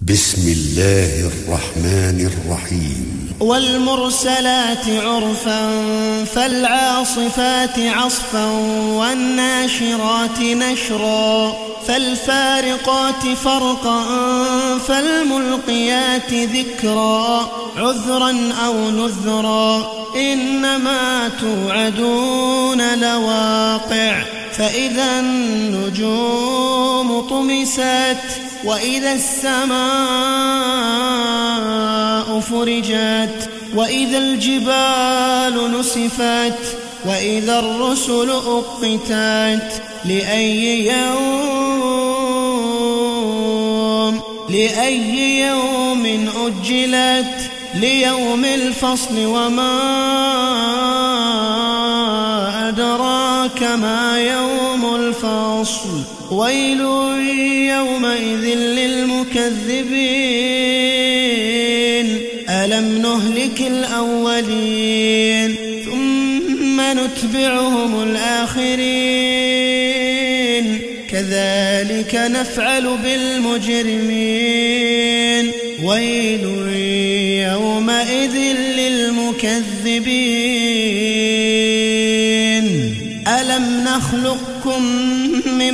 بسم الله الرحمن الرحيم والمرسلات عرفا فالعاصفات عصفا والناشرات نشرا فالفارقات فرقا فالملقيات ذكرا عذرا أو نذرا إنما توعدون لواقع فإذا النجوم طمست وإذا السماء فرجت وإذا الجبال نسفت وإذا الرسل أقتت لأي يوم أجلت ليوم الفصل وما أدراك ما يوم الفصل ويل يومئذ للمكذبين ألم نهلك الأولين ثم نتبعهم الآخرين كذلك نفعل بالمجرمين ويل يومئذ للمكذبين ألم نخلقكم من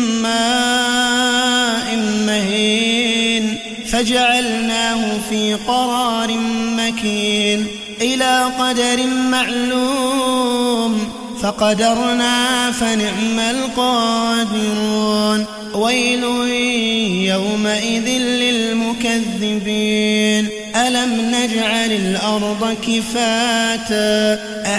ماء مهين فجعلناه في قرار مكين إلى قدر معلوم فقدرنا فنعم القادرون ويل يومئذ للمكذبين ألم نجعل الأرض كفاتا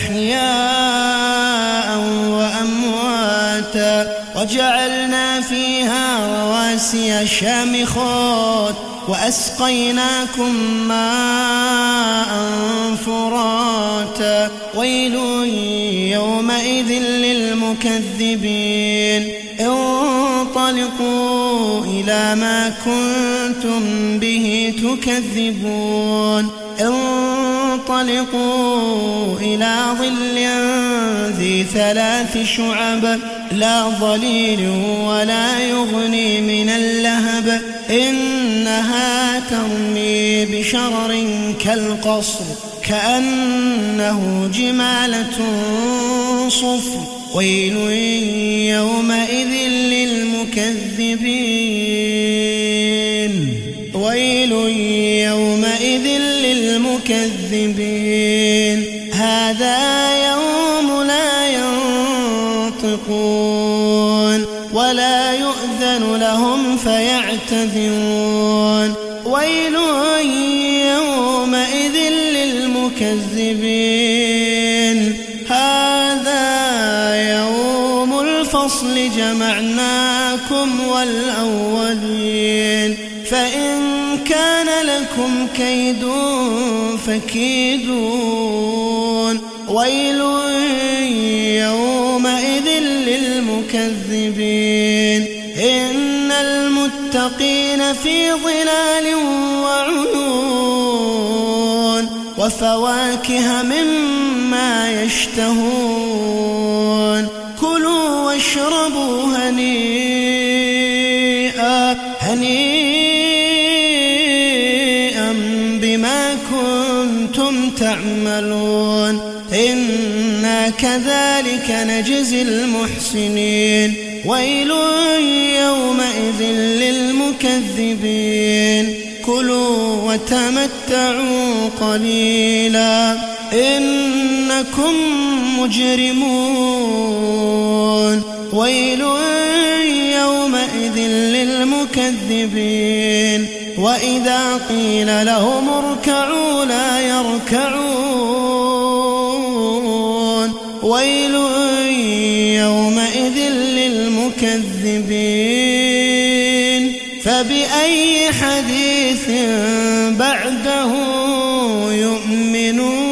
أحياء وأمواتا وجعلنا فيها رواسي شامخات وأسقيناكم ماء فراتا ويل يومئذ للمكذبين انطلقوا إلى ما كنتم به تكذبون انطلقوا إلى ظل ذي 3 شعب لا ظليل ولا يغني من اللهب إنها ترمي بشرر كالقصر كأنه جمالة صفر ويل يومئذ للمكذبين ويل يومئذ للمكذبين هذا يوم لا ينطقون ولا يؤذن لهم فيعتذرون ويل يومئذ للمكذبين هذا يوم الفصل جمعناكم والأولين فإن كان لكم كيد فكيدون ويل يومئذ للمكذبين إن المتقين في ظلال وعيون وفواكه مما يشتهون كلوا واشربوا هنيئا بما كنتم تعملون إنا كذلك نجزي المحسنين ويل يومئذ للمكذبين كلوا وتمتعوا قليلا إنكم مجرمون ويل يومئذ للمكذبين وإذا قيل لهم اركعوا لا يركعون ويل يومئذ للمكذبين فبأي حديث بعده يؤمنون